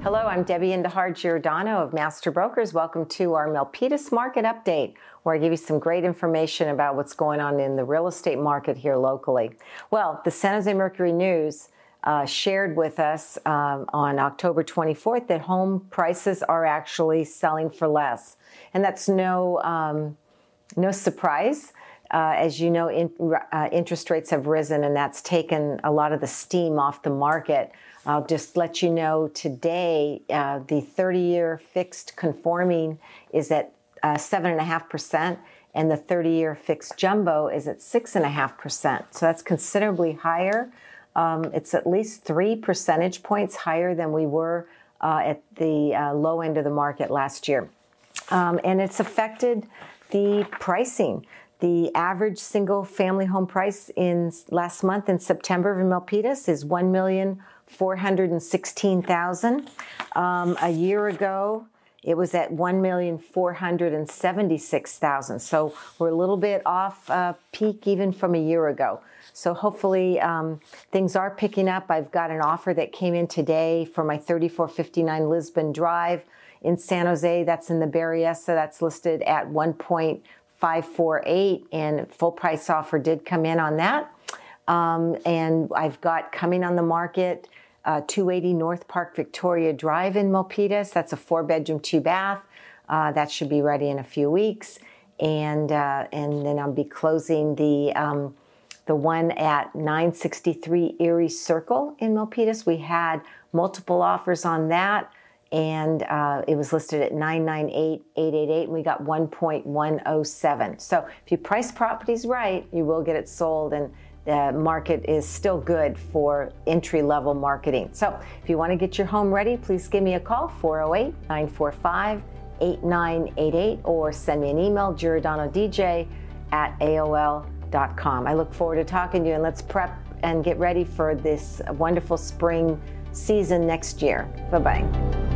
Hello, I'm Debbie Indahar Giordano of Master Brokers. Welcome to our Milpitas Market Update, where I give you some great information about what's going on in the real estate market here locally. Well, the San Jose Mercury News shared with us on October 24th that home prices are actually selling for less. And that's no surprise. As you know, interest rates have risen, and that's taken a lot of the steam off the market. I'll just let you know today, the 30-year fixed conforming is at 7.5%, and the 30-year fixed jumbo is at 6.5%. So that's considerably higher. It's at least 3 percentage points higher than we were at the low end of the market last year. And it's affected the pricing. The average single-family home price in last month in September in Milpitas is $1,416,000. A year ago, it was at $1,476,000. So we're a little bit off peak even from a year ago. So hopefully things are picking up. I've got an offer that came in today for my 3459 Lisbon Drive in San Jose. That's in the Berryessa. That's listed at 1.548, and full price offer did come in on that. And I've got coming on the market 280 North Park Victoria Drive in Milpitas. That's a 4-bedroom, 2-bath. That should be ready in a few weeks. And then I'll be closing the one at 963 Erie Circle in Milpitas. We had multiple offers on that, and it was listed at $998,888, and we got 1.107. So if you price properties right, you will get it sold, and the market is still good for entry-level marketing. So if you want to get your home ready, please give me a call, 408-945-8988, or send me an email, giordanodj@aol.com. I look forward to talking to you, and let's prep and get ready for this wonderful spring season next year. Bye-bye.